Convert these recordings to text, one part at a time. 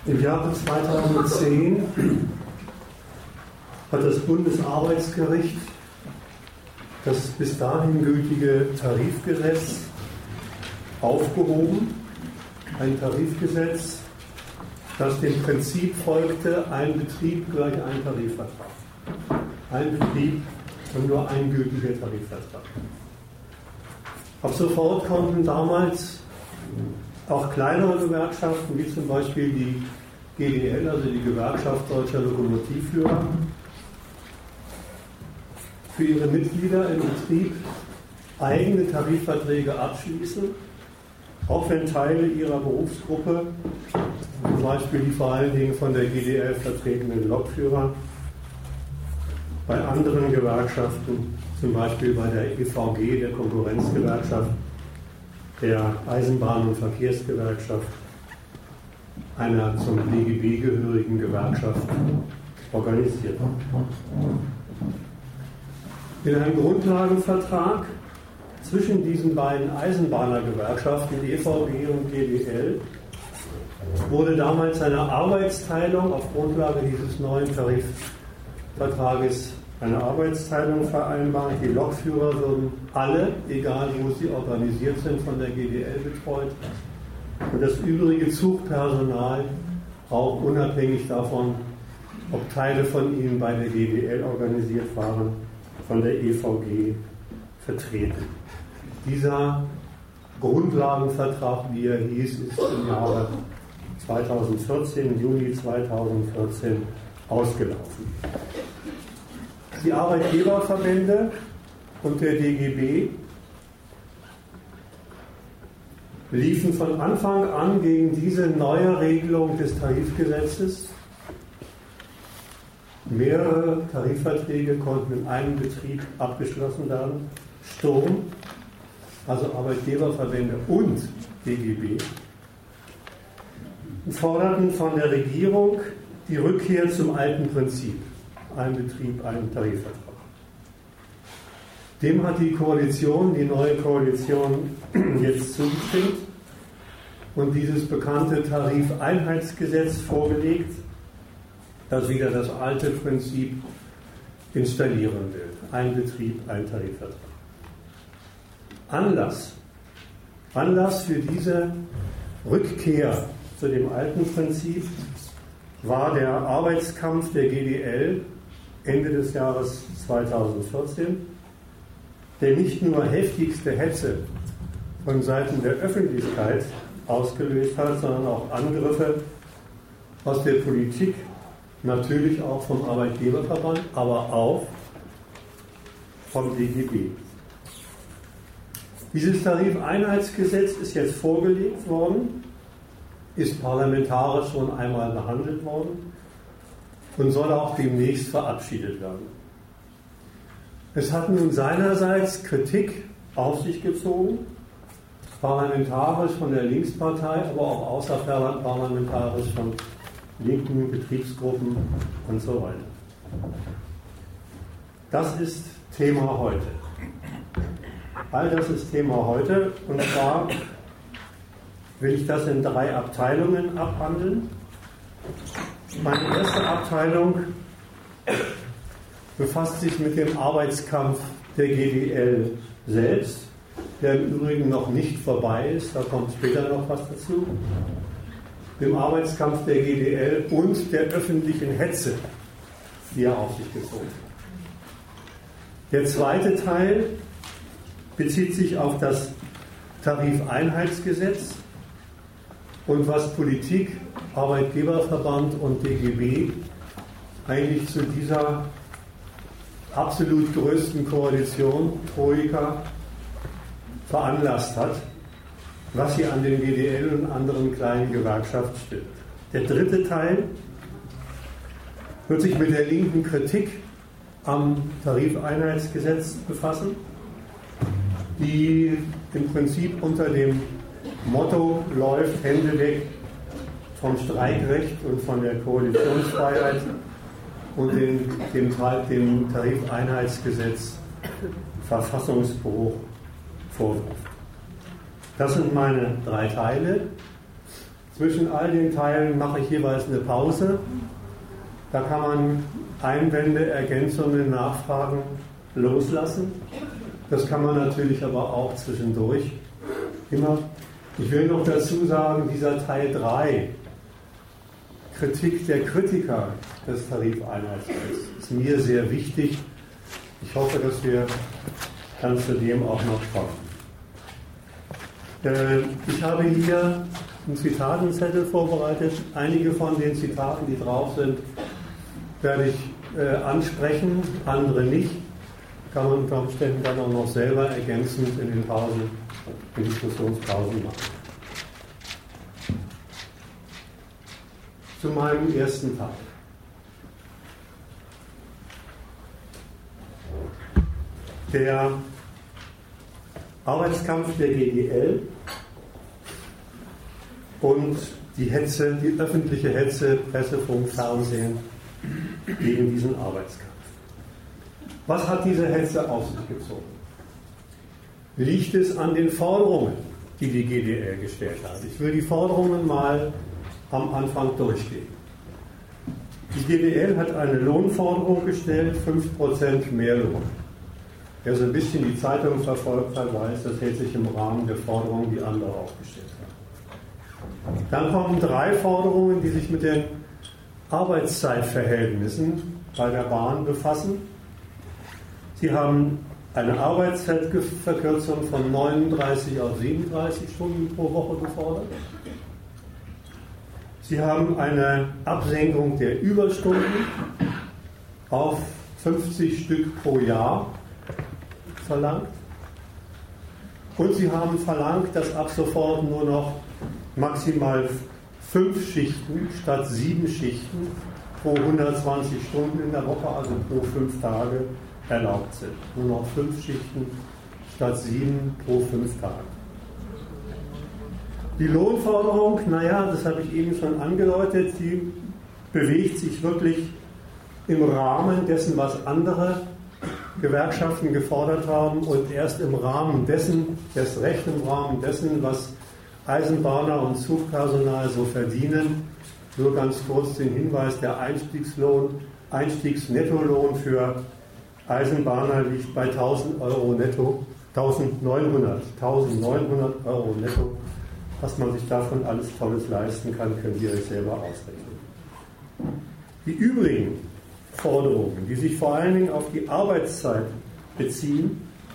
Im Jahre 2010 hat das Bundesarbeitsgericht das bis dahin gültige Tarifgesetz aufgehoben. Ein Tarifgesetz, das dem Prinzip folgte, ein Betrieb gleich ein Tarifvertrag. Ein Betrieb und nur ein gültiger Tarifvertrag. Ab sofort konnten damals auch kleinere Gewerkschaften, wie zum Beispiel die GDL, also die Gewerkschaft Deutscher Lokomotivführer, für ihre Mitglieder im Betrieb eigene Tarifverträge abschließen, auch wenn Teile ihrer Berufsgruppe, zum Beispiel die vor allen Dingen von der GDL vertretenen Lokführer, bei anderen Gewerkschaften, zum Beispiel bei der EVG, der Konkurrenzgewerkschaft, der Eisenbahn- und Verkehrsgewerkschaft, einer zum DGB gehörigen Gewerkschaft organisiert. In einem Grundlagenvertrag zwischen diesen beiden Eisenbahnergewerkschaften, EVG und GDL, wurde damals eine Arbeitsteilung auf Grundlage dieses neuen Tarifvertrages eine Arbeitsteilung vereinbart. Die Lokführer würden alle, egal wo sie organisiert sind, von der GDL betreut. Und das übrige Zugpersonal, auch unabhängig davon, ob Teile von ihnen bei der GDL organisiert waren, von der EVG vertreten. Dieser Grundlagenvertrag, wie er hieß, ist im Jahre 2014, Juni 2014, ausgelaufen. Die Arbeitgeberverbände und der DGB liefen von Anfang an gegen diese neue Regelung des Tarifgesetzes. Mehrere Tarifverträge konnten in einem Betrieb abgeschlossen werden. Sturm, also Arbeitgeberverbände und DGB, forderten von der Regierung die Rückkehr zum alten Prinzip. Ein Betrieb, ein Tarifvertrag. Dem hat die Koalition, die neue Koalition, jetzt zugestimmt und dieses bekannte Tarifeinheitsgesetz vorgelegt, das wieder das alte Prinzip installieren will. Ein Betrieb, ein Tarifvertrag. Anlass für diese Rückkehr zu dem alten Prinzip war der Arbeitskampf der GDL Ende des Jahres 2014, der nicht nur heftigste Hetze von Seiten der Öffentlichkeit ausgelöst hat, sondern auch Angriffe aus der Politik, natürlich auch vom Arbeitgeberverband, aber auch vom DGB. Dieses Tarifeinheitsgesetz ist jetzt vorgelegt worden, ist parlamentarisch schon einmal behandelt worden und soll auch demnächst verabschiedet werden. Es hat nun seinerseits Kritik auf sich gezogen, parlamentarisch von der Linkspartei, aber auch außerparlamentarisch von linken Betriebsgruppen und so weiter. Das ist Thema heute. All das ist Thema heute, und zwar will ich das in 3 Abteilungen abhandeln. Meine erste Abteilung befasst sich mit dem Arbeitskampf der GDL selbst, der im Übrigen noch nicht vorbei ist, da kommt später noch was dazu. Dem Arbeitskampf der GDL und der öffentlichen Hetze, die er auf sich gezogen hat. Der zweite Teil bezieht sich auf das Tarifeinheitsgesetz und was Politik, Arbeitgeberverband und DGB eigentlich zu dieser absolut größten Koalition, Troika, veranlasst hat, was sie an den GDL und anderen kleinen Gewerkschaften stört. Der dritte Teil wird sich mit der linken Kritik am Tarifeinheitsgesetz befassen, die im Prinzip unter dem Motto läuft: Hände weg vom Streikrecht und von der Koalitionsfreiheit und dem Tarifeinheitsgesetz Verfassungsbruch vorwirft. Das sind meine 3 Teile. Zwischen all den Teilen mache ich jeweils eine Pause. Da kann man Einwände, Ergänzungen, Nachfragen loslassen. Das kann man natürlich aber auch zwischendurch immer. Ich will noch dazu sagen, dieser Teil 3, Kritik der Kritiker des Tarifeinheitsrechts, ist mir sehr wichtig. Ich hoffe, dass wir dann zu dem auch noch kommen. Ich habe hier einen Zitatenzettel vorbereitet. Einige von den Zitaten, die drauf sind, werde ich ansprechen, andere nicht. Kann man unter Umständen dann auch noch selber ergänzend in den Pausen, in Diskussionspausen machen. Zu meinem ersten Teil. Der Arbeitskampf der GDL und die Hetze, die öffentliche Hetze, Presse, Funk, Fernsehen gegen diesen Arbeitskampf. Was hat diese Hetze auf sich gezogen? Liegt es an den Forderungen, die die GDL gestellt hat? Ich will die Forderungen mal am Anfang durchgehen. Die GDL hat eine Lohnforderung gestellt, 5% mehr Lohn. Wer so ein bisschen die Zeitung verfolgt hat, weiß, das hält sich im Rahmen der Forderungen, die andere aufgestellt haben. Dann kommen 3 Forderungen, die sich mit den Arbeitszeitverhältnissen bei der Bahn befassen. Sie haben eine Arbeitszeitverkürzung von 39 auf 37 Stunden pro Woche gefordert. Sie haben eine Absenkung der Überstunden auf 50 Stück pro Jahr verlangt. Und sie haben verlangt, dass ab sofort nur noch maximal 5 Schichten statt 7 Schichten pro 120 Stunden in der Woche, also pro 5 Tage, erlaubt sind. Nur noch 5 Schichten statt 7 pro 5 Tage. Die Lohnforderung, naja, das habe ich eben schon angedeutet, die bewegt sich wirklich im Rahmen dessen, was andere Gewerkschaften gefordert haben und erst im Rahmen dessen, erst recht im Rahmen dessen, was Eisenbahner und Zugpersonal so verdienen. Nur ganz kurz den Hinweis, der Einstiegsnettolohn für Eisenbahner liegt bei 1.000 Euro netto, 1.900 Euro netto. Was man sich davon alles Tolles leisten kann, könnt ihr euch selber ausrechnen. Die übrigen Forderungen, die sich vor allen Dingen auf die Arbeitszeit beziehen,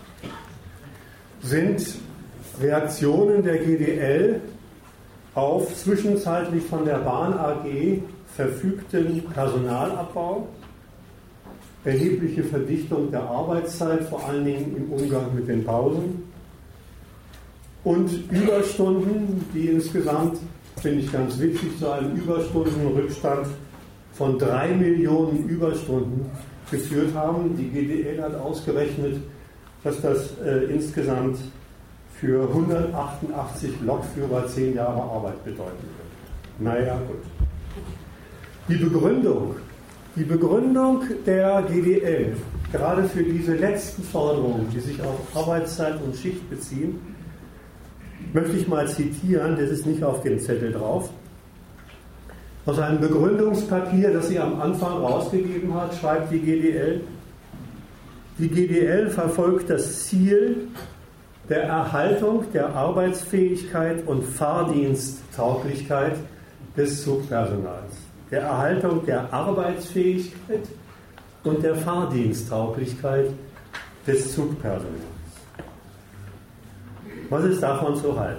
sind Reaktionen der GDL auf zwischenzeitlich von der Bahn AG verfügten Personalabbau, erhebliche Verdichtung der Arbeitszeit, vor allen Dingen im Umgang mit den Pausen, und Überstunden, die insgesamt, finde ich ganz wichtig, zu einem Überstundenrückstand von 3 Millionen Überstunden geführt haben. Die GDL hat ausgerechnet, dass das insgesamt für 188 Lokführer 10 Jahre Arbeit bedeuten wird. Naja, gut. Die Begründung der GDL, gerade für diese letzten Forderungen, die sich auf Arbeitszeit und Schicht beziehen, möchte ich mal zitieren, das ist nicht auf dem Zettel drauf. Aus einem Begründungspapier, das sie am Anfang rausgegeben hat, schreibt die GDL verfolgt das Ziel der Erhaltung der Arbeitsfähigkeit und Fahrdiensttauglichkeit des Zugpersonals. Der Erhaltung der Arbeitsfähigkeit und der Fahrdiensttauglichkeit des Zugpersonals. Was ist davon zu halten?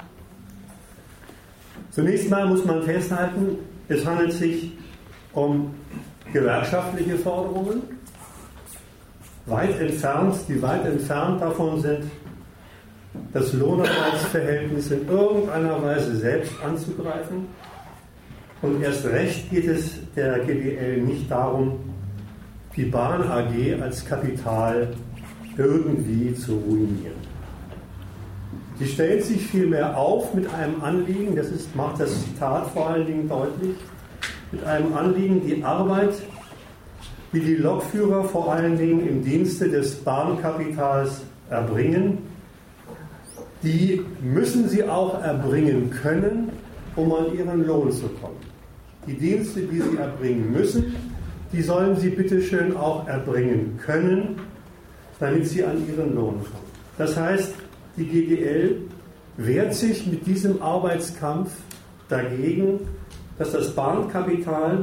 Zunächst mal muss man festhalten, es handelt sich um gewerkschaftliche Forderungen, die weit entfernt davon sind, das Lohnarbeitsverhältnis in irgendeiner Weise selbst anzugreifen. Und erst recht geht es der GDL nicht darum, die Bahn AG als Kapital irgendwie zu ruinieren. Sie stellt sich vielmehr auf mit einem Anliegen, macht das Zitat vor allen Dingen deutlich, mit einem Anliegen, die Arbeit, die die Lokführer vor allen Dingen im Dienste des Bahnkapitals erbringen, die müssen sie auch erbringen können um an ihren Lohn zu kommen. Die Dienste, die sie erbringen müssen, die sollen sie bitteschön auch erbringen können, damit sie an ihren Lohn kommen. Das heißt, die GDL wehrt sich mit diesem Arbeitskampf dagegen, dass das Bahnkapital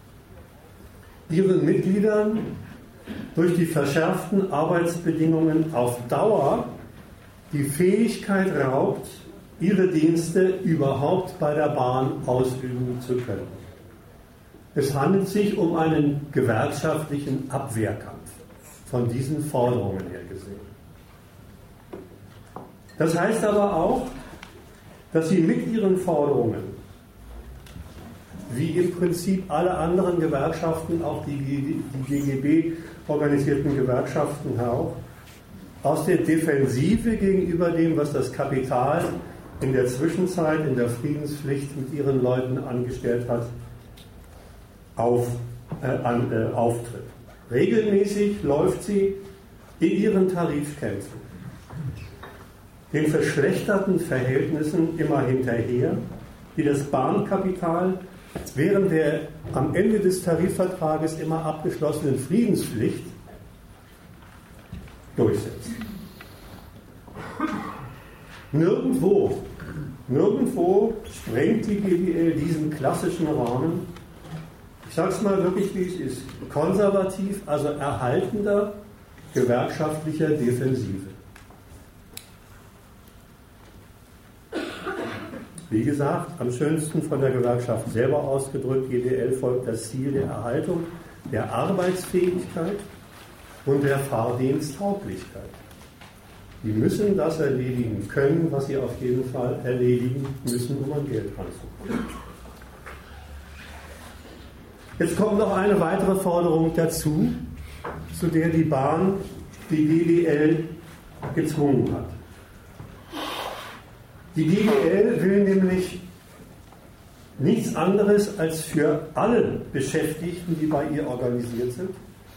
ihren Mitgliedern durch die verschärften Arbeitsbedingungen auf Dauer die Fähigkeit raubt, ihre Dienste überhaupt bei der Bahn ausüben zu können. Es handelt sich um einen gewerkschaftlichen Abwehrkampf von diesen Forderungen her gesehen. Das heißt aber auch, dass sie mit ihren Forderungen, wie im Prinzip alle anderen Gewerkschaften, auch die DGB-organisierten Gewerkschaften auch, aus der Defensive gegenüber dem, was das Kapital in der Zwischenzeit, in der Friedenspflicht mit ihren Leuten angestellt hat, auftritt. Regelmäßig läuft sie in ihren Tarifkämpfen den verschlechterten Verhältnissen immer hinterher, die das Bahnkapital während der am Ende des Tarifvertrages immer abgeschlossenen Friedenspflicht durchsetzt. Nirgendwo sprengt die GDL diesen klassischen Rahmen. Ich sage es mal wirklich, wie es ist. Konservativ, also erhaltender gewerkschaftlicher Defensive. Wie gesagt, am schönsten von der Gewerkschaft selber ausgedrückt, GDL folgt das Ziel der Erhaltung der Arbeitsfähigkeit und der Fahrdiensttauglichkeit. Die müssen das erledigen können, was sie auf jeden Fall erledigen müssen, um an Geld ranzukommen. Jetzt kommt noch eine weitere Forderung dazu, zu der die Bahn die GDL gezwungen hat. Die GDL will nämlich nichts anderes als für alle Beschäftigten, die bei ihr organisiert sind,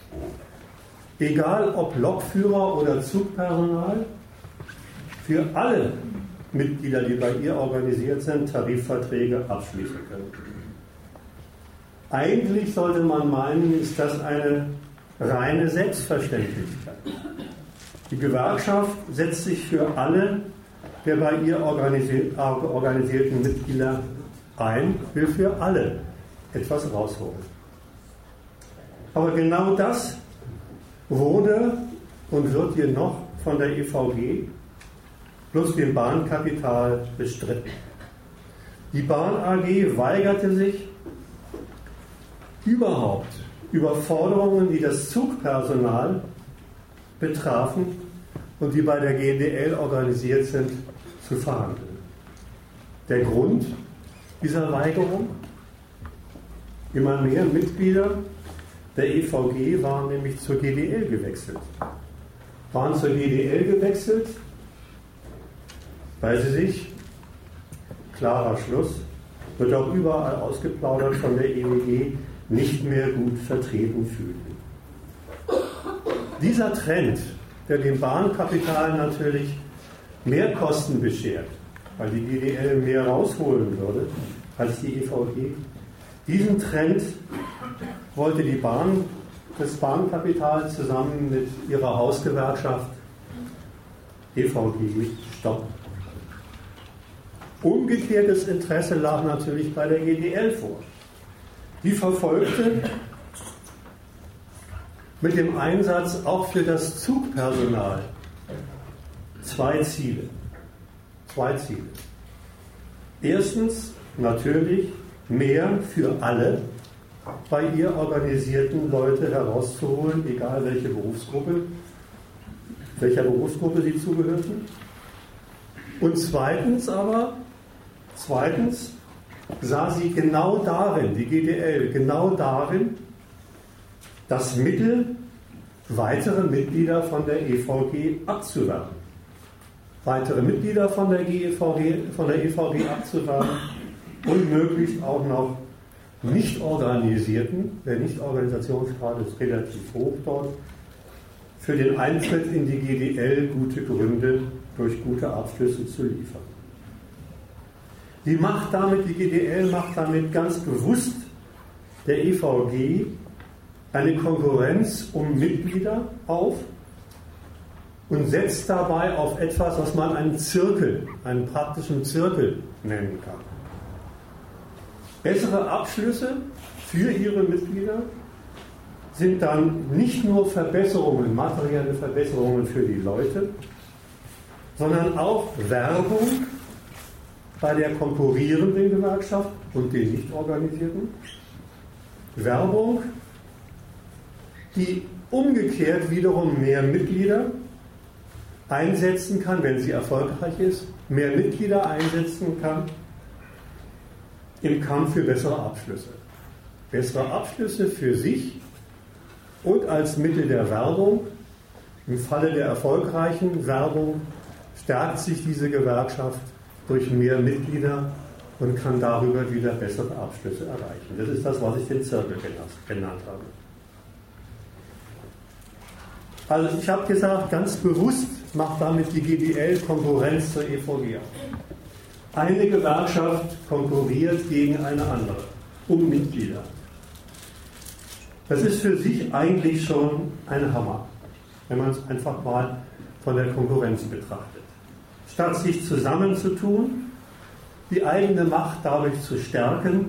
egal ob Lokführer oder Zugpersonal, für alle Mitglieder, die bei ihr organisiert sind, Tarifverträge abschließen können. Eigentlich sollte man meinen, ist das eine reine Selbstverständlichkeit. Die Gewerkschaft setzt sich für alle der bei ihr organisierten Mitglieder ein, will für alle etwas rausholen. Aber genau das wurde und wird hier noch von der EVG plus dem Bahnkapital bestritten. Die Bahn AG weigerte sich überhaupt über Forderungen, die das Zugpersonal betrafen und die bei der GDL organisiert sind, zu verhandeln. Der Grund dieser Weigerung? Immer mehr Mitglieder der EVG waren nämlich zur GDL gewechselt. Waren zur GDL gewechselt, weil sie sich, klarer Schluss, wird auch überall ausgeplaudert von der EWG, nicht mehr gut vertreten fühlten. Dieser Trend, der dem Bahnkapital natürlich mehr Kosten beschert, weil die GDL mehr rausholen würde als die EVG, diesen Trend wollte die Bahn, das Bahnkapital zusammen mit ihrer Hausgewerkschaft EVG stoppen. Umgekehrtes Interesse lag natürlich bei der GDL vor. Die verfolgte mit dem Einsatz auch für das Zugpersonal zwei Ziele. Erstens natürlich mehr für alle bei ihr organisierten Leute herauszuholen, egal welcher Berufsgruppe sie zugehörten. Und zweitens sah sie genau darin, die GDL, genau darin, das Mittel, weitere Mitglieder von der EVG abzuwerben. Weitere Mitglieder von der EVG abzuwerben und möglichst auch noch nicht organisierten, der Nichtorganisationsgrad ist relativ hoch dort, für den Eintritt in die GDL gute Gründe durch gute Abschlüsse zu liefern. Die GDL macht damit ganz bewusst der EVG eine Konkurrenz um Mitglieder auf und setzt dabei auf etwas, was man einen Zirkel, einen praktischen Zirkel nennen kann. Bessere Abschlüsse für ihre Mitglieder sind dann nicht nur Verbesserungen, materielle Verbesserungen für die Leute, sondern auch Werbung bei der konkurrierenden Gewerkschaft und den nicht organisierten. Werbung, die umgekehrt wiederum mehr Mitglieder einsetzen kann, wenn sie erfolgreich ist, mehr Mitglieder einsetzen kann im Kampf für bessere Abschlüsse. Bessere Abschlüsse für sich und als Mittel der Werbung, im Falle der erfolgreichen Werbung, stärkt sich diese Gewerkschaft durch mehr Mitglieder und kann darüber wieder bessere Abschlüsse erreichen. Das ist das, was ich den Zirkel genannt habe. Also ich habe gesagt, ganz bewusst macht damit die GDL Konkurrenz zur EVG auf. Eine Gewerkschaft konkurriert gegen eine andere um Mitglieder. Das ist für sich eigentlich schon ein Hammer, wenn man es einfach mal von der Konkurrenz betrachtet. Statt sich zusammenzutun, die eigene Macht dadurch zu stärken,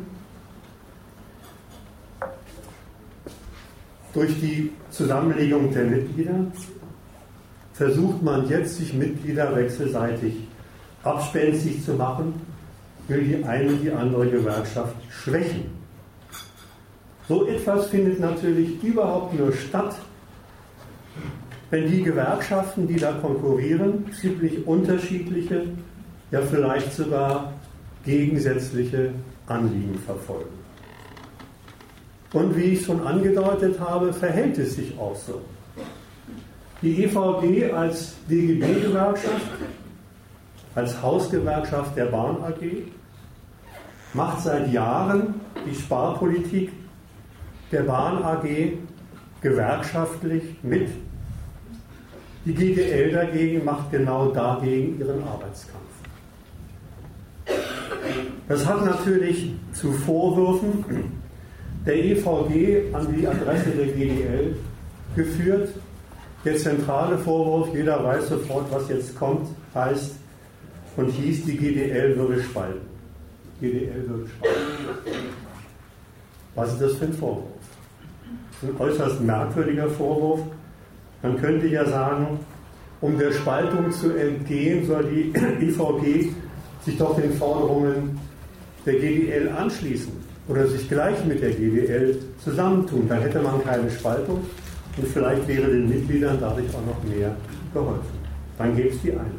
durch die Zusammenlegung der Mitglieder, versucht man jetzt, sich Mitglieder wechselseitig abspenstig zu machen, will die eine die andere Gewerkschaft schwächen. So etwas findet natürlich überhaupt nur statt, wenn die Gewerkschaften, die da konkurrieren, ziemlich unterschiedliche, ja vielleicht sogar gegensätzliche Anliegen verfolgen. Und wie ich schon angedeutet habe, verhält es sich auch so. Die EVG als DGB-Gewerkschaft, als Hausgewerkschaft der Bahn AG, macht seit Jahren die Sparpolitik der Bahn AG gewerkschaftlich mit. Die GDL dagegen macht genau dagegen ihren Arbeitskampf. Das hat natürlich zu Vorwürfen der EVG an die Adresse der GDL geführt. Der zentrale Vorwurf, jeder weiß sofort, was jetzt kommt, heißt und hieß, die GDL würde spalten. GDL würde spalten. Was ist das für ein Vorwurf? Das ist ein äußerst merkwürdiger Vorwurf. Man könnte ja sagen, um der Spaltung zu entgehen, soll die EVG sich doch den Forderungen der GDL anschließen oder sich gleich mit der GDL zusammentun. Dann hätte man keine Spaltung und vielleicht wäre den Mitgliedern dadurch auch noch mehr geholfen. Dann gäbe es die eine.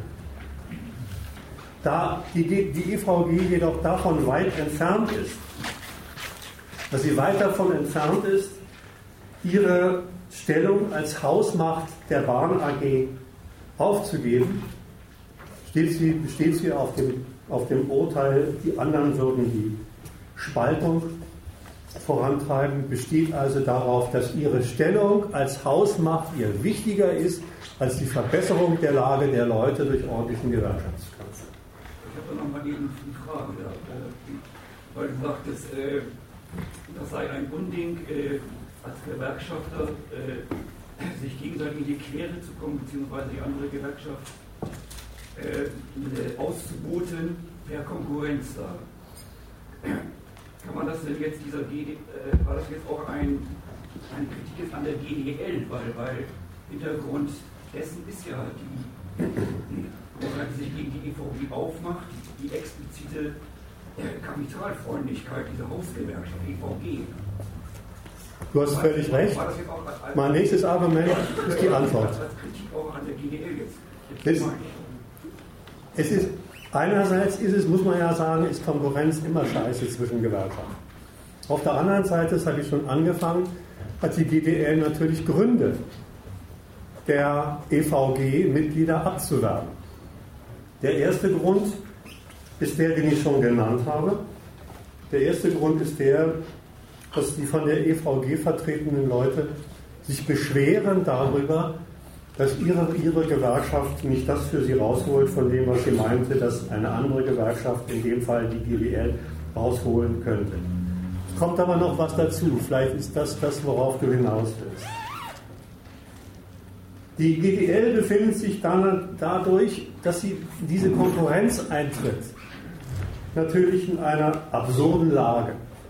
Da die EVG jedoch davon weit entfernt ist, dass sie weit davon entfernt ist, ihre Stellung als Hausmacht der Bahn AG aufzugeben, besteht sie auf dem Urteil, die anderen würden die Spaltung vorantreiben, besteht also darauf, dass ihre Stellung als Hausmacht ihr wichtiger ist als die Verbesserung der Lage der Leute durch ordentlichen Gewerkschaftskampf. Ich habe noch mal eine Frage, weil du sagtest, das sei ein Unding, als Gewerkschafter sich gegenseitig in die Quere zu kommen, beziehungsweise die andere Gewerkschaft auszuboten per Konkurrenz da. Kann man das denn jetzt war das jetzt auch eine Kritik jetzt an der GDL, weil Hintergrund dessen ist ja die sich gegen die EVG aufmacht, die explizite Kapitalfreundlichkeit dieser Hausgewerkschaft EVG. Du hast völlig recht. Mein nächstes Argument ist die Antwort. Einerseits muss man ja sagen, ist Konkurrenz immer scheiße zwischen Gewerkschaften. Auf der anderen Seite, das habe ich schon angefangen, hat die GDL natürlich Gründe, der EVG-Mitglieder abzuwerben. Der erste Grund ist der, den ich schon genannt habe. Der erste Grund ist der, dass die von der EVG vertretenen Leute sich beschweren darüber, dass ihre Gewerkschaft nicht das für sie rausholt, von dem, was sie meinte, dass eine andere Gewerkschaft, in dem Fall die GDL, rausholen könnte. Es kommt aber noch was dazu, vielleicht ist das, worauf du hinaus willst. Die GDL befindet sich dann dadurch, dass sie diese Konkurrenz eintritt, natürlich in einer absurden Lage.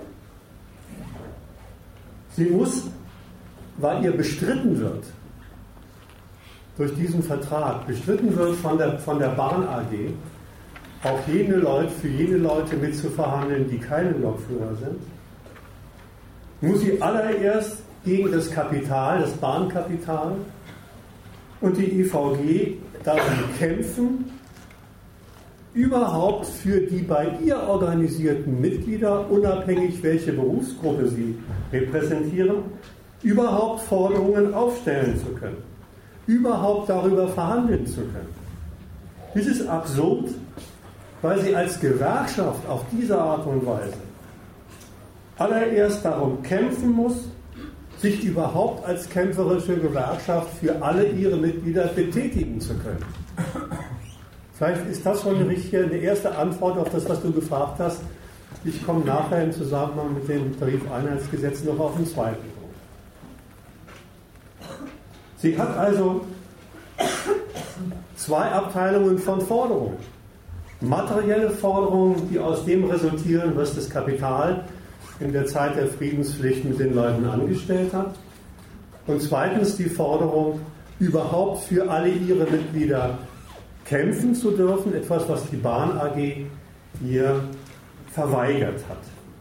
Sie muss, weil ihr bestritten wird, durch diesen Vertrag, bestritten wird von der Bahn AG, auch für jene Leute mitzuverhandeln, die keine Lokführer sind, muss sie allererst gegen das Kapital, das Bahnkapital und die EVG darum kämpfen, überhaupt für die bei ihr organisierten Mitglieder, unabhängig welche Berufsgruppe sie repräsentieren, überhaupt Forderungen aufstellen zu können, überhaupt darüber verhandeln zu können. Das ist absurd, weil sie als Gewerkschaft auf diese Art und Weise allererst darum kämpfen muss, sich überhaupt als kämpferische Gewerkschaft für alle ihre Mitglieder betätigen zu können. Vielleicht ist das schon eine erste Antwort auf das, was du gefragt hast. Ich komme nachher im Zusammenhang mit dem Tarifeinheitsgesetz noch auf den zweiten Punkt. Sie hat also zwei Abteilungen von Forderungen. Materielle Forderungen, die aus dem resultieren, was das Kapital in der Zeit der Friedenspflicht mit den Leuten angestellt hat. Und zweitens die Forderung, überhaupt für alle ihre Mitglieder kämpfen zu dürfen, etwas, was die Bahn AG ihr verweigert hat.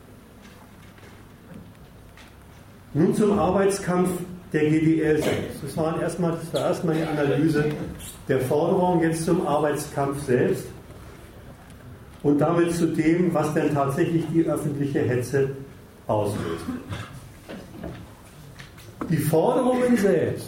Nun zum Arbeitskampf der GDL selbst. Das war erstmal die Analyse der Forderung, jetzt zum Arbeitskampf selbst und damit zu dem, was denn tatsächlich die öffentliche Hetze auslöst. Die Forderungen selbst,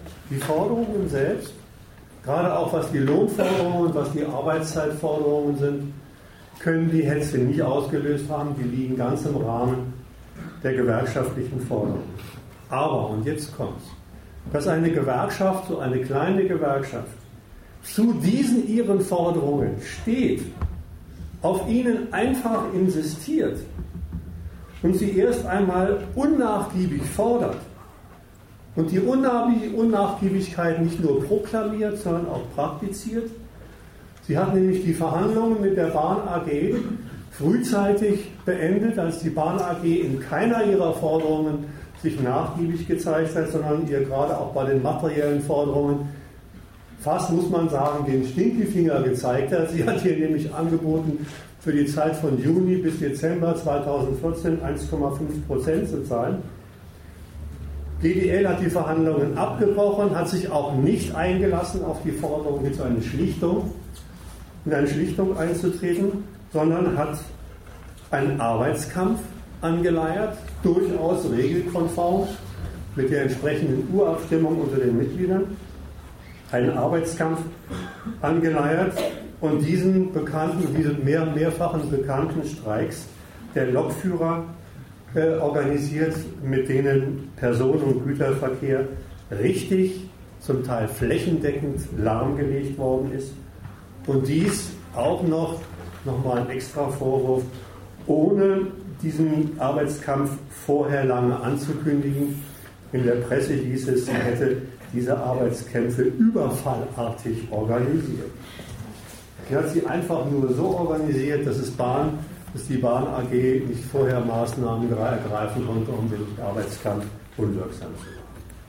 gerade auch was die Lohnforderungen und was die Arbeitszeitforderungen sind, können die Hetze nicht ausgelöst haben, die liegen ganz im Rahmen der gewerkschaftlichen Forderungen. Aber, und jetzt kommt's, dass eine Gewerkschaft, so eine kleine Gewerkschaft, zu diesen ihren Forderungen steht, auf ihnen einfach insistiert und sie erst einmal unnachgiebig fordert und die Unnachgiebigkeit nicht nur proklamiert, sondern auch praktiziert. Sie hat nämlich die Verhandlungen mit der Bahn AG frühzeitig beendet, als die Bahn AG in keiner ihrer Forderungen sich nachgiebig gezeigt hat, sondern ihr gerade auch bei den materiellen Forderungen fast, muss man sagen, den Stinkefinger gezeigt hat. Sie hat hier nämlich angeboten, für die Zeit von Juni bis Dezember 2014 1,5% zu zahlen. GDL hat die Verhandlungen abgebrochen, hat sich auch nicht eingelassen auf die Forderung, in eine Schlichtung einzutreten, sondern hat einen Arbeitskampf angeleiert, durchaus regelkonform mit der entsprechenden Urabstimmung unter den Mitgliedern, einen Arbeitskampf angeleiert und diese mehrfachen bekannten Streiks der Lokführer organisiert, mit denen Personen- und Güterverkehr richtig, zum Teil flächendeckend lahmgelegt worden ist. Und dies auch nochmal ein extra Vorwurf, ohne diesen Arbeitskampf vorher lange anzukündigen. In der Presse hieß es, sie hätte diese Arbeitskämpfe überfallartig organisiert. Sie hat sie einfach nur so organisiert, dass die Bahn AG nicht vorher Maßnahmen ergreifen konnte, um den Arbeitskampf unwirksam zu machen.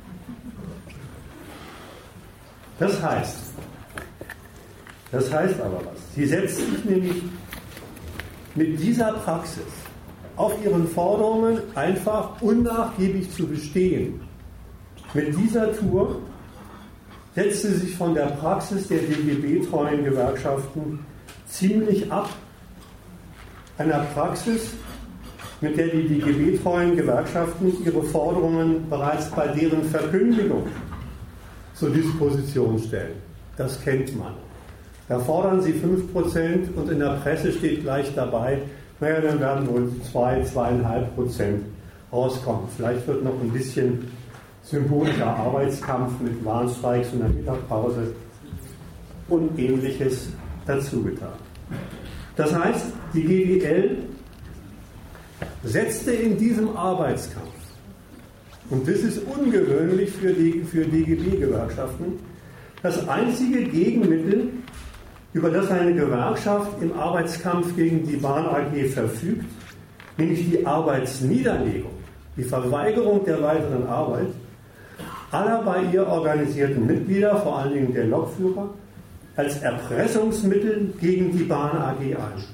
Das heißt aber was. Sie setzt sich nämlich mit dieser Praxis auf ihren Forderungen einfach unnachgiebig zu bestehen. Mit dieser Tour setzt sie sich von der Praxis der DGB-treuen Gewerkschaften ziemlich ab. Einer Praxis, mit der die DGB-treuen Gewerkschaften ihre Forderungen bereits bei deren Verkündigung zur Disposition stellen. Das kennt man. Da fordern sie 5% und in der Presse steht gleich dabei, naja, dann werden wohl 2,5% rauskommen. Vielleicht wird noch ein bisschen symbolischer Arbeitskampf mit Warnstreiks und einer Mittagspause und Ähnliches dazugetan. Das heißt, die GDL setzte in diesem Arbeitskampf, und das ist ungewöhnlich für DGB-Gewerkschaften, das einzige Gegenmittel, über das eine Gewerkschaft im Arbeitskampf gegen die Bahn AG verfügt, nämlich die Arbeitsniederlegung, die Verweigerung der weiteren Arbeit aller bei ihr organisierten Mitglieder, vor allen Dingen der Lokführer, als Erpressungsmittel gegen die Bahn AG ein.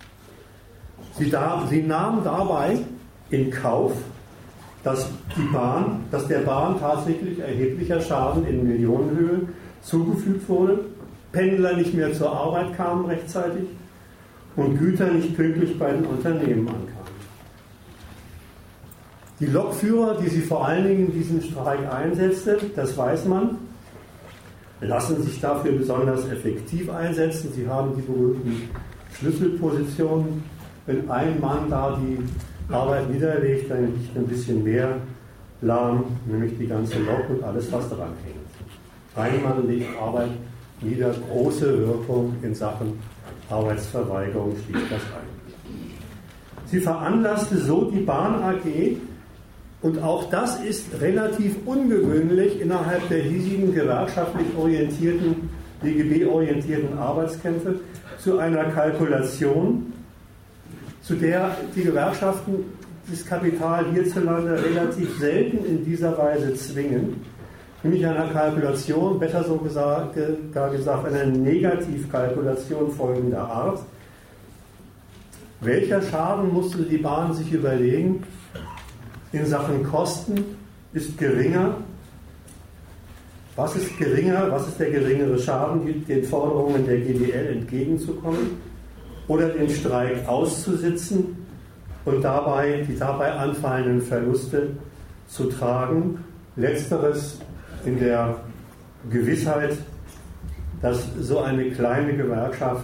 Sie nahm dabei in Kauf, dass der Bahn tatsächlich erheblicher Schaden in Millionenhöhe zugefügt wurde, Pendler nicht mehr zur Arbeit kamen rechtzeitig und Güter nicht pünktlich bei den Unternehmen ankamen. Die Lokführer, die sie vor allen Dingen in diesem Streik einsetzte, das weiß man, lassen sich dafür besonders effektiv einsetzen. Sie haben die berühmten Schlüsselpositionen. Wenn ein Mann da die Arbeit niederlegt, dann liegt ein bisschen mehr lahm, nämlich die ganze Lok und alles, was daran hängt. Ein Mann legt Arbeit nieder, große Wirkung in Sachen Arbeitsverweigerung schließt das ein. Sie veranlasste so die Bahn AG, und auch das ist relativ ungewöhnlich innerhalb der hiesigen gewerkschaftlich orientierten, DGB-orientierten Arbeitskämpfe, zu einer Kalkulation, zu der die Gewerkschaften das Kapital hierzulande relativ selten in dieser Weise zwingen, nämlich einer Kalkulation, besser so gar gesagt, einer Negativkalkulation folgender Art. Welcher Schaden musste die Bahn sich überlegen? In Sachen Kosten ist geringer. Was ist geringer? Was ist der geringere Schaden, den Forderungen der GDL entgegenzukommen oder den Streik auszusitzen und die dabei anfallenden Verluste zu tragen? Letzteres in der Gewissheit, dass so einer kleinen Gewerkschaft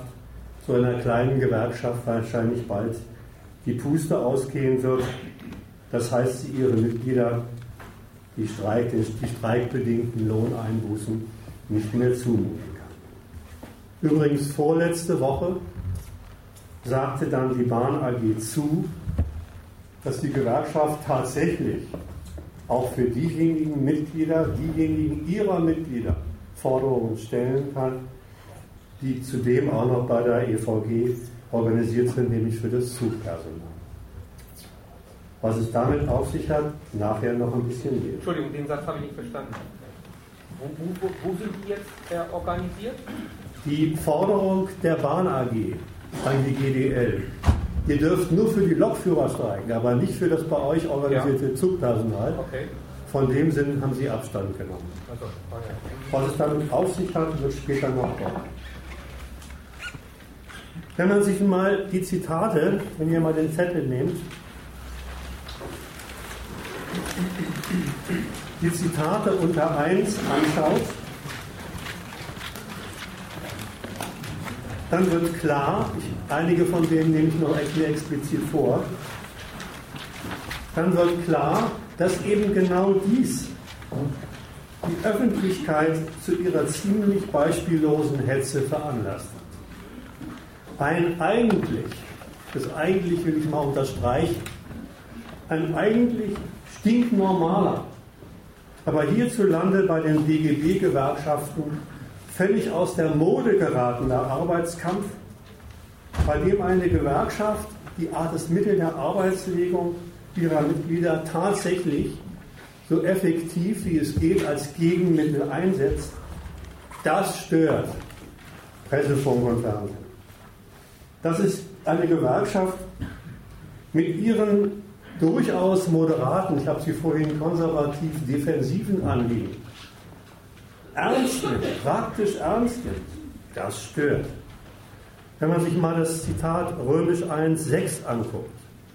wahrscheinlich bald die Puste ausgehen wird. Das heißt, sie ihre Mitglieder die streikbedingten Lohneinbußen nicht mehr zumuten kann. Übrigens, vorletzte Woche sagte dann die Bahn AG zu, dass die Gewerkschaft tatsächlich auch für diejenigen ihrer Mitglieder Forderungen stellen kann, die zudem auch noch bei der EVG organisiert sind, nämlich für das Zugpersonal. Was es damit auf sich hat, nachher noch ein bisschen mehr. Entschuldigung, den Satz habe ich nicht verstanden. Wo sind die jetzt organisiert? Die Forderung der Bahn AG an die GDL. Ihr dürft nur für die Lokführer streiken, aber nicht für das bei euch organisierte Zugpersonal. Okay. Von dem Sinn haben sie Abstand genommen. Also, was es damit auf sich hat, wird später noch kommen. Wenn man sich mal die Zitate, wenn ihr mal den Zettel nehmt, die Zitate unter 1 anschaut, dann wird klar, einige von denen nehme ich noch explizit vor, dann wird klar, dass eben genau dies die Öffentlichkeit zu ihrer ziemlich beispiellosen Hetze veranlasst hat. Das eigentlich will ich mal unterstreichen, ein eigentlich stinknormaler, aber hierzulande bei den DGB-Gewerkschaften völlig aus der Mode geratener Arbeitskampf, bei dem eine Gewerkschaft das Mittel der Arbeitslegung ihrer Mitglieder tatsächlich so effektiv wie es geht als Gegenmittel einsetzt, das stört Presse, Funk und Fernsehen. Das ist eine Gewerkschaft mit ihren durchaus moderaten, ich habe sie vorhin konservativ defensiven Anliegen, praktisch ernst nimmt, das stört. Wenn man sich mal das Zitat Römisch 1,6 anguckt,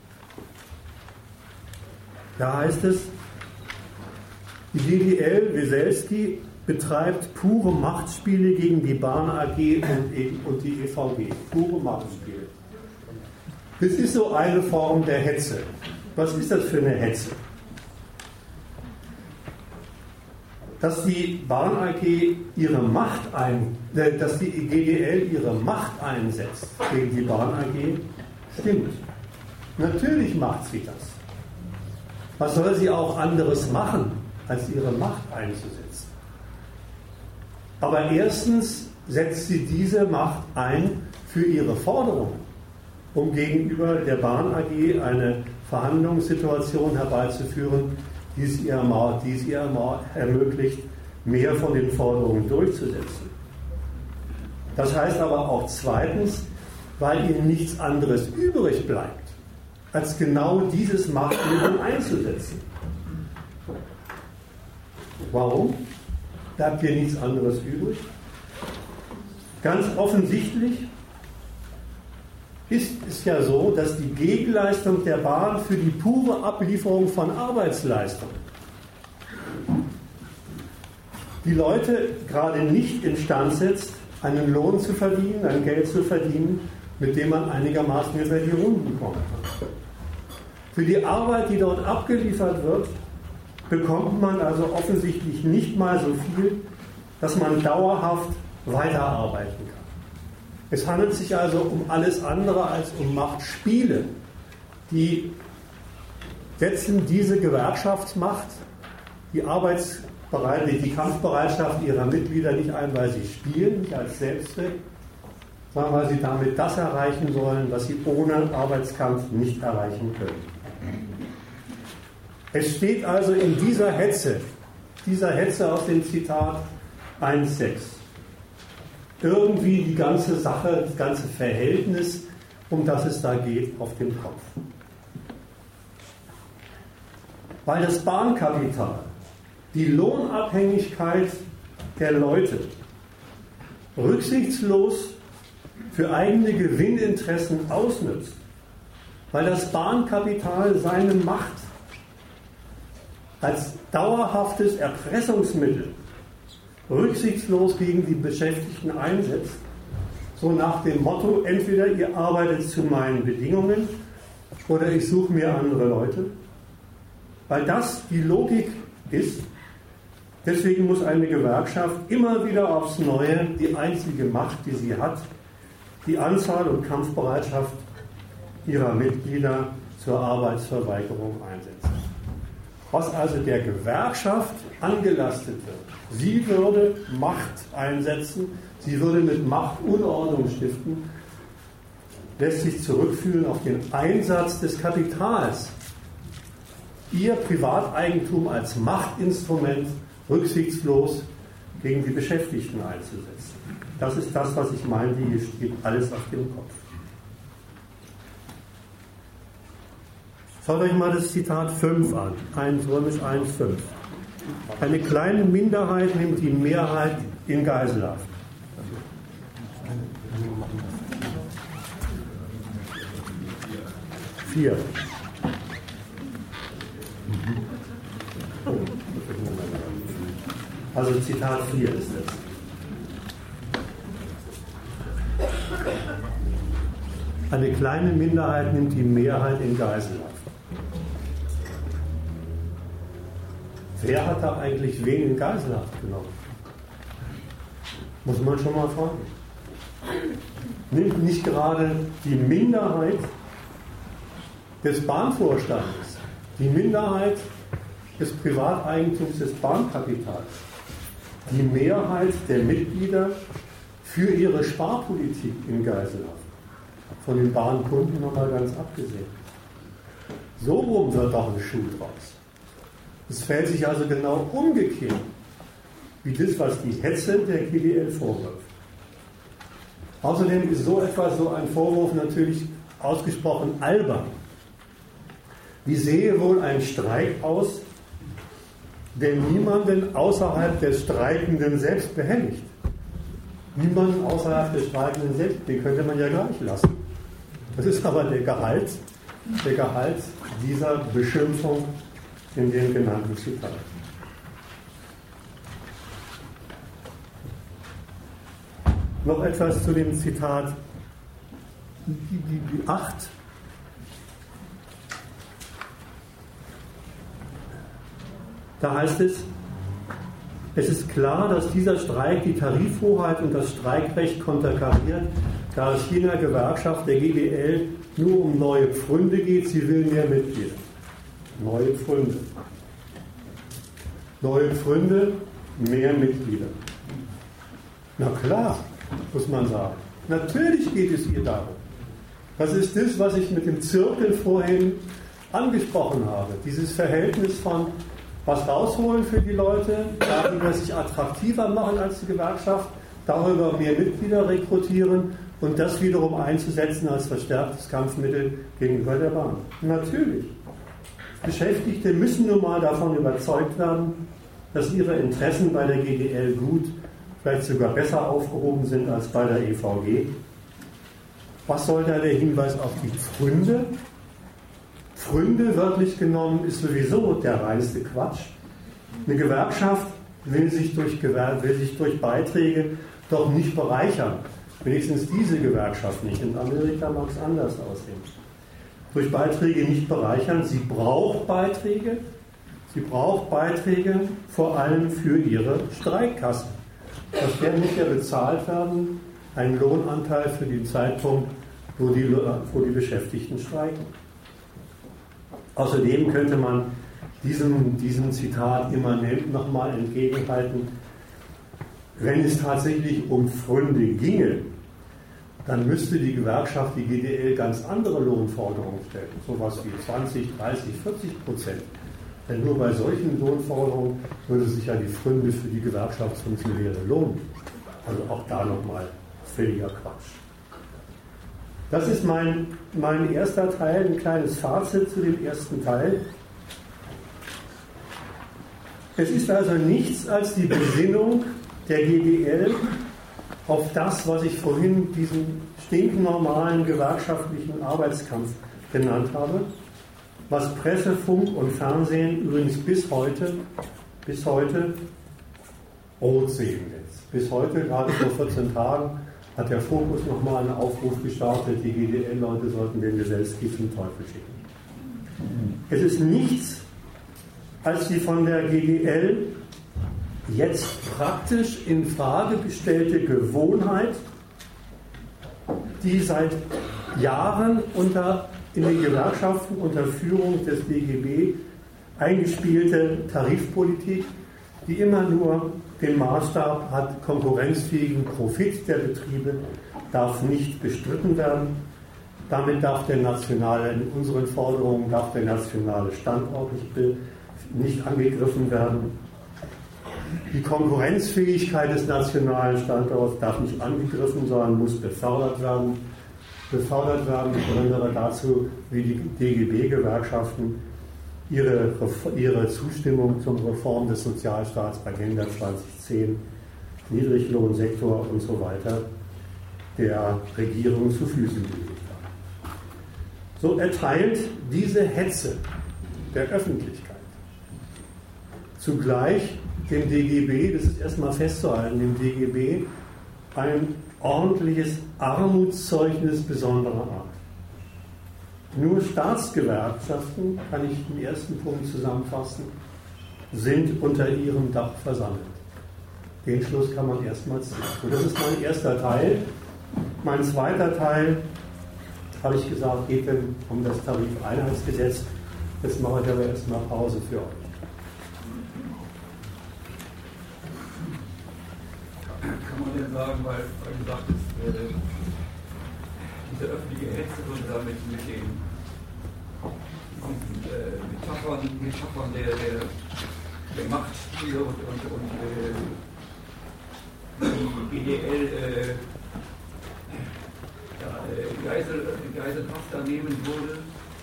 da heißt es, die GDL Weselski betreibt pure Machtspiele gegen die Bahn AG und die EVG. Pure Machtspiele. Das ist so eine Form der Hetze. Was ist das für eine Hetze? dass die Bahn AG dass die GDL ihre Macht einsetzt gegen die Bahn AG, stimmt. Natürlich macht sie das. Was soll sie auch anderes machen, als ihre Macht einzusetzen? Aber erstens setzt sie diese Macht ein für ihre Forderungen, um gegenüber der Bahn AG eine Verhandlungssituation herbeizuführen, die es ihr ermöglicht, mehr von den Forderungen durchzusetzen. Das heißt aber auch zweitens, weil ihr nichts anderes übrig bleibt, als genau dieses Machtmittel einzusetzen. Warum bleibt hier nichts anderes übrig? Ganz offensichtlich ist es ja so, dass die Gegenleistung der Bahn für die pure Ablieferung von Arbeitsleistung die Leute gerade nicht instand setzt, einen Lohn zu verdienen, ein Geld zu verdienen, mit dem man einigermaßen über die Runden kommt. Für die Arbeit, die dort abgeliefert wird, bekommt man also offensichtlich nicht mal so viel, dass man dauerhaft weiterarbeiten kann. Es handelt sich also um alles andere als um Machtspiele. Die setzen diese Gewerkschaftsmacht, die Kampfbereitschaft ihrer Mitglieder nicht ein, weil sie spielen, nicht als Selbstzweck, sondern weil sie damit das erreichen sollen, was sie ohne Arbeitskampf nicht erreichen können. Es steht also in dieser Hetze aus dem Zitat 1,6, irgendwie die ganze Sache, das ganze Verhältnis, um das es da geht, auf dem Kopf. Weil das Bahnkapital die Lohnabhängigkeit der Leute rücksichtslos für eigene Gewinninteressen ausnutzt, weil das Bahnkapital seine Macht als dauerhaftes Erpressungsmittel rücksichtslos gegen die Beschäftigten einsetzt, so nach dem Motto, entweder ihr arbeitet zu meinen Bedingungen oder ich suche mir andere Leute, weil das die Logik ist. Deswegen muss eine Gewerkschaft immer wieder aufs Neue die einzige Macht, die sie hat, die Anzahl und Kampfbereitschaft ihrer Mitglieder zur Arbeitsverweigerung einsetzen. Was also der Gewerkschaft angelastet wird. Sie würde Macht einsetzen, sie würde mit Macht Unordnung stiften, lässt sich zurückführen auf den Einsatz des Kapitals, ihr Privateigentum als Machtinstrument rücksichtslos gegen die Beschäftigten einzusetzen. Das ist das, was ich meine, hier steht alles auf dem Kopf. Schaut euch mal das Zitat 5 an, Römisch 1,5. Eine kleine Minderheit nimmt die Mehrheit in Geiselhaft. Vier. Also Zitat 4 ist es. Eine kleine Minderheit nimmt die Mehrheit in Geiselhaft. Wer hat da eigentlich wen in Geiselhaft genommen? Muss man schon mal fragen. Nimmt nicht gerade die Minderheit des Bahnvorstandes, die Minderheit des Privateigentums des Bahnkapitals, die Mehrheit der Mitglieder für ihre Sparpolitik in Geiselhaft? Von den Bahnkunden nochmal ganz abgesehen. So rum wird doch ein Schuh draus. Es fällt sich also genau umgekehrt, wie das, was die Hetze der GDL vorwirft. Außerdem ist so ein Vorwurf natürlich ausgesprochen albern. Wie sehe wohl ein Streik aus, der niemanden außerhalb des Streikenden selbst behelligt? Niemanden außerhalb des Streikenden selbst, den könnte man ja gleich lassen. Das ist aber der Gehalt dieser Beschimpfung in dem genannten Zitat. Noch etwas zu dem Zitat die 8. Da heißt es, Es ist klar, dass dieser Streik die Tarifhoheit und das Streikrecht konterkariert, da es jener Gewerkschaft der GDL nur um neue Pfründe geht, sie will mehr Mitglieder. Neue Pfründe. Neue Pfründe, mehr Mitglieder. Na klar, muss man sagen. Natürlich geht es ihr darum. Das ist das, was ich mit dem Zirkel vorhin angesprochen habe. Dieses Verhältnis von was rausholen für die Leute, darüber sich attraktiver machen als die Gewerkschaft, darüber mehr Mitglieder rekrutieren und das wiederum einzusetzen als verstärktes Kampfmittel gegenüber der Bahn. Natürlich. Beschäftigte müssen nun mal davon überzeugt werden, dass ihre Interessen bei der GDL gut, vielleicht sogar besser aufgehoben sind als bei der EVG. Was soll da der Hinweis auf die Pfründe? Pfründe, wörtlich genommen, ist sowieso der reinste Quatsch. Eine Gewerkschaft will sich durch Beiträge doch nicht bereichern. Wenigstens diese Gewerkschaft nicht. In Amerika mag es anders aussehen. Durch Beiträge nicht bereichern. Sie braucht Beiträge. Sie braucht Beiträge vor allem für ihre Streikkasse. Das muss ja bezahlt werden, ein Lohnanteil für den Zeitpunkt, wo die Beschäftigten streiken. Außerdem könnte man diesem Zitat immanent nochmal entgegenhalten, wenn es tatsächlich um Pfründe ginge, dann müsste die Gewerkschaft, die GDL, ganz andere Lohnforderungen stellen. Sowas wie 20, 30, 40%. Denn nur bei solchen Lohnforderungen würde sich ja die Pfründe für die Gewerkschaftsfunktionäre lohnen. Also auch da nochmal völliger Quatsch. Das ist mein erster Teil, ein kleines Fazit zu dem ersten Teil. Es ist also nichts als die Besinnung der GDL auf das, was ich vorhin diesen stinknormalen gewerkschaftlichen Arbeitskampf genannt habe, was Presse, Funk und Fernsehen übrigens bis heute rot sehen lässt. Bis heute, gerade vor 14 Tagen, hat der Fokus nochmal einen Aufruf gestartet, die GDL-Leute sollten den Geselski zum Teufel schicken. Es ist nichts als die von der GDL jetzt praktisch in Frage gestellte Gewohnheit, die seit Jahren in den Gewerkschaften unter Führung des DGB eingespielte Tarifpolitik, die immer nur den Maßstab hat, konkurrenzfähigen Profit der Betriebe darf nicht bestritten werden. Damit darf in unseren Forderungen darf der nationale Standort nicht angegriffen werden. Die Konkurrenzfähigkeit des nationalen Standorts darf nicht angegriffen, sondern muss befördert werden. Insbesondere dazu, wie die DGB-Gewerkschaften ihre Zustimmung zur Reform des Sozialstaats, Agenda 2010, Niedriglohnsektor und so weiter, der Regierung zu Füßen gelegt haben. So erteilt diese Hetze der Öffentlichkeit zugleich dem DGB, das ist erstmal festzuhalten, dem DGB ein ordentliches Armutszeugnis besonderer Art. Nur Staatsgewerkschaften, kann ich im ersten Punkt zusammenfassen, sind unter ihrem Dach versammelt. Den Schluss kann man erstmal ziehen. Und das ist mein erster Teil. Mein zweiter Teil, habe ich gesagt, geht um das Tarifeinheitsgesetz. Jetzt mache ich aber erstmal Pause für euch. Kann man denn sagen, weil du sagtest, diese öffentliche Hetze und damit mit den Metaphern der Machtspiele und die GDL Geiselhaft da nehmen würde,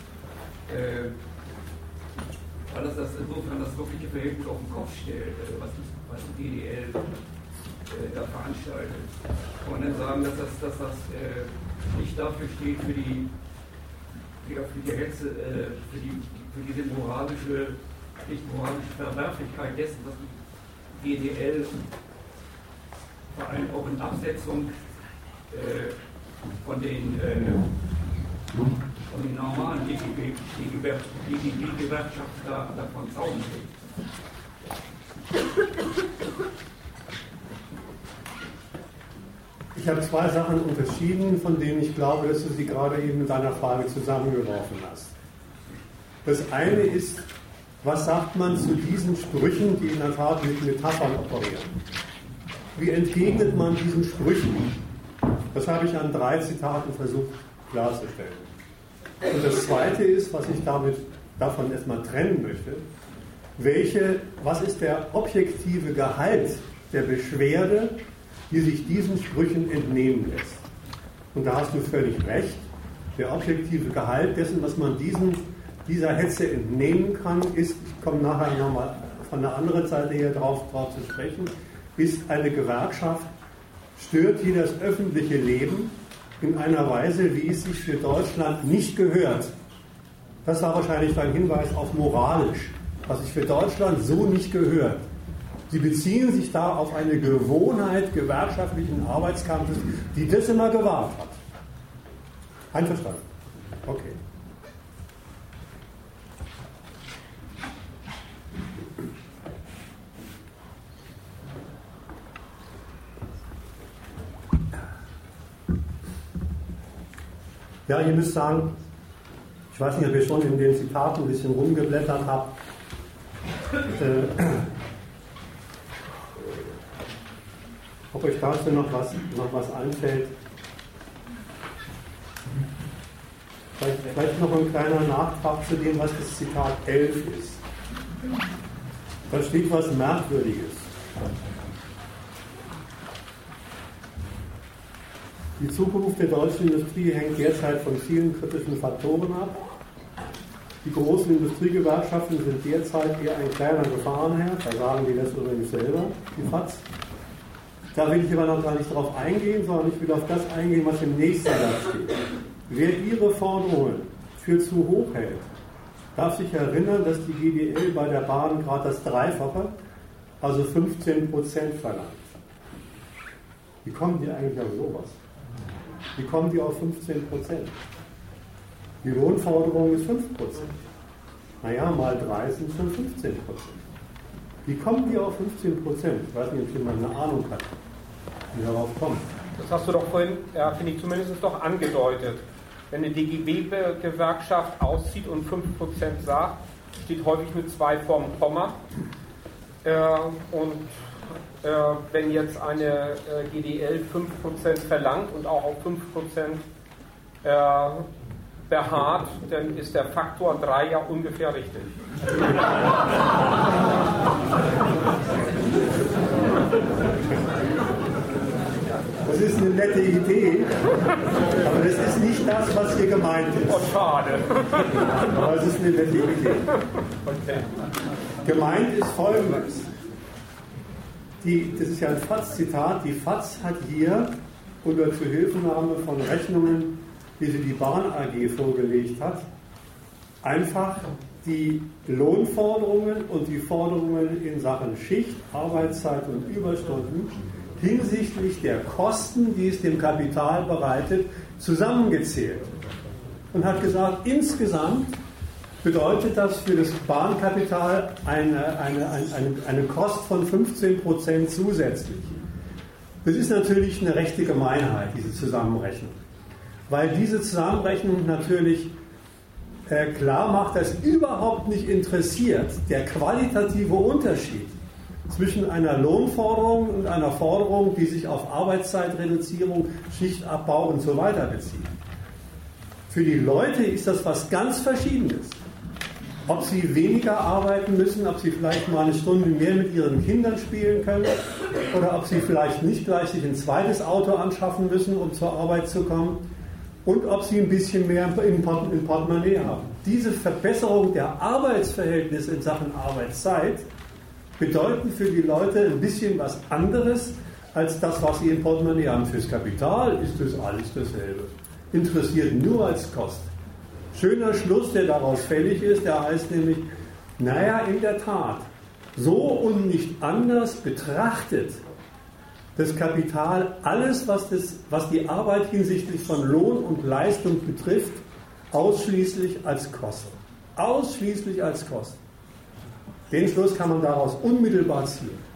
weil das insofern das wirkliche Verhältnis auf den Kopf stellt, was die GDL da veranstaltet. Kann man dann sagen, dass das nicht dafür steht für die Hetze, für diese moralische Verwerflichkeit dessen, was die GDL vor allem auch in Absetzung von den normalen DGB-Gewerkschaften davon Zaun trägt. Ich habe zwei Sachen unterschieden, von denen ich glaube, dass du sie gerade eben in deiner Frage zusammengeworfen hast. Das eine ist, was sagt man zu diesen Sprüchen, die in der Tat mit Metaphern operieren? Wie entgegnet man diesen Sprüchen? Das habe ich an 3 Zitaten versucht klarzustellen. Und das zweite ist, was ich davon erstmal trennen möchte, was ist der objektive Gehalt der Beschwerde, die sich diesen Sprüchen entnehmen lässt? Und da hast du völlig recht. Der objektive Gehalt dessen, was man dieser Hetze entnehmen kann, ist, ich komme nachher nochmal von der anderen Seite her drauf zu sprechen, ist, eine Gewerkschaft stört hier das öffentliche Leben in einer Weise, wie es sich für Deutschland nicht gehört. Das war wahrscheinlich dein Hinweis auf moralisch, was sich für Deutschland so nicht gehört. Sie beziehen sich da auf eine Gewohnheit gewerkschaftlichen Arbeitskampfes, die das immer gewahrt hat. Einverstanden? Okay. Ja, ihr müsst sagen, ich weiß nicht, ob ihr schon in den Zitaten ein bisschen rumgeblättert habt. Ob euch dazu noch was einfällt. Vielleicht noch ein kleiner Nachtrag zu dem, was das Zitat 11 ist. Da steht was Merkwürdiges. Die Zukunft der deutschen Industrie hängt derzeit von vielen kritischen Faktoren ab. Die großen Industriegewerkschaften sind derzeit eher ein kleiner Gefahrenherd, da sagen die das übrigens selber, die FAZ. Da will ich aber noch gar nicht drauf eingehen, sondern ich will auf das eingehen, was im nächsten Satz steht. Wer ihre Forderungen für zu hoch hält, darf sich erinnern, dass die GDL bei der Bahn gerade das Dreifache, also 15% verlangt. Wie kommen die eigentlich auf sowas? Wie kommen die auf 15%? Die Lohnforderung ist 5%. Naja, mal 3 sind schon 15%. Wie kommen die auf 15%? Ich weiß nicht, ob jemand eine Ahnung hat, wie darauf kommt. Das hast du doch vorhin, finde ich, zumindest doch angedeutet. Wenn eine DGB-Gewerkschaft auszieht und 5% sagt, steht häufig mit 2 vorm Komma. Wenn jetzt eine GDL 5% verlangt und auch auf 5% beharrt, dann ist der Faktor 3 ja ungefähr richtig. Das ist eine nette Idee, aber das ist nicht das, was hier gemeint ist. Oh, schade. Aber es ist eine nette Idee. Okay. Gemeint ist Folgendes. Das ist ja ein FAZ-Zitat. Die FAZ hat hier unter Zuhilfenahme von Rechnungen, wie sie die Bahn AG vorgelegt hat, einfach die Lohnforderungen und die Forderungen in Sachen Schicht, Arbeitszeit und Überstunden hinsichtlich der Kosten, die es dem Kapital bereitet, zusammengezählt. Und hat gesagt, insgesamt bedeutet das für das Bahnkapital eine Kost von 15% zusätzlich. Das ist natürlich eine rechte Gemeinheit, diese Zusammenrechnung. Weil diese Zusammenrechnung natürlich klar macht, dass überhaupt nicht interessiert der qualitative Unterschied zwischen einer Lohnforderung und einer Forderung, die sich auf Arbeitszeitreduzierung, Schichtabbau und so weiter bezieht. Für die Leute ist das was ganz Verschiedenes. Ob sie weniger arbeiten müssen, ob sie vielleicht mal eine Stunde mehr mit ihren Kindern spielen können oder ob sie vielleicht nicht gleich sich ein zweites Auto anschaffen müssen, um zur Arbeit zu kommen und ob sie ein bisschen mehr im Portemonnaie haben. Diese Verbesserung der Arbeitsverhältnisse in Sachen Arbeitszeit bedeuten für die Leute ein bisschen was anderes als das, was sie im Portemonnaie haben. Fürs Kapital ist das alles dasselbe. Interessiert nur als Kost. Schöner Schluss, der daraus fällig ist, der heißt nämlich, naja, in der Tat, so und nicht anders betrachtet das Kapital alles, was die Arbeit hinsichtlich von Lohn und Leistung betrifft, ausschließlich als Kosten. Ausschließlich als Kosten. Den Schluss kann man daraus unmittelbar ziehen.